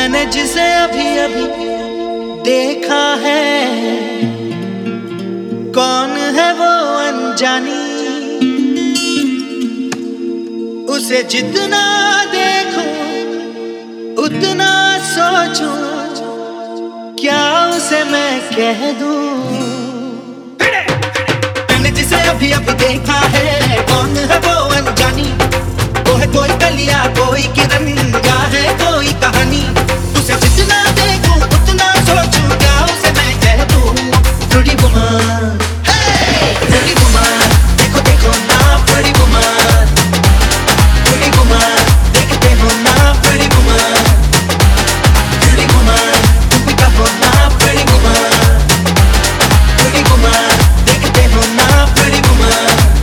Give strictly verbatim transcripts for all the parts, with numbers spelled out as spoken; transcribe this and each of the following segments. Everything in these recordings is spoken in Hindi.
मैंने जिसे अभी अभी देखा है, कौन है वो अनजानी। उसे जितना देखूं उतना सोचूं, क्या उसे मैं कह दूं। मैंने जिसे अभी अभी देखा है, कौन है वो अनजानी। वो है कोई कलिया, कोई किरण, या है कोई कहानी। उसे जितना देखूं उतना सोचूं, क्या उसे मैं कह दूं। थोड़ी बुमार, थोड़ी बुमार, देखो देखो ना बड़ी बुमार। थोड़ी बुमार, देखते हो ना बड़ी बुमार। थोड़ी बुमार, तुम भी कहो ना बड़ी बुमार। थोड़ी बुमार, देखते हो ना बड़ी बुमार।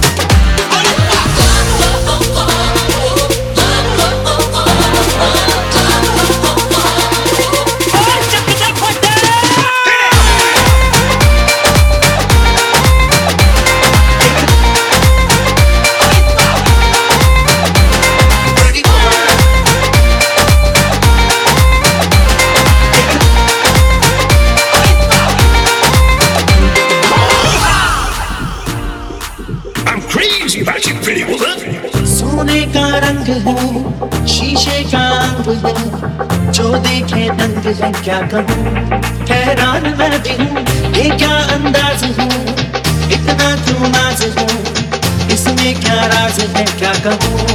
सोने का रंग है, शीशे का अंग है, जो देखे दंग है। क्या कहूँ, हैरान मैं भी हूँ, ये क्या अंदाज है, इतना क्यों नाज है, इसमें क्या राज है। क्या कहूँ।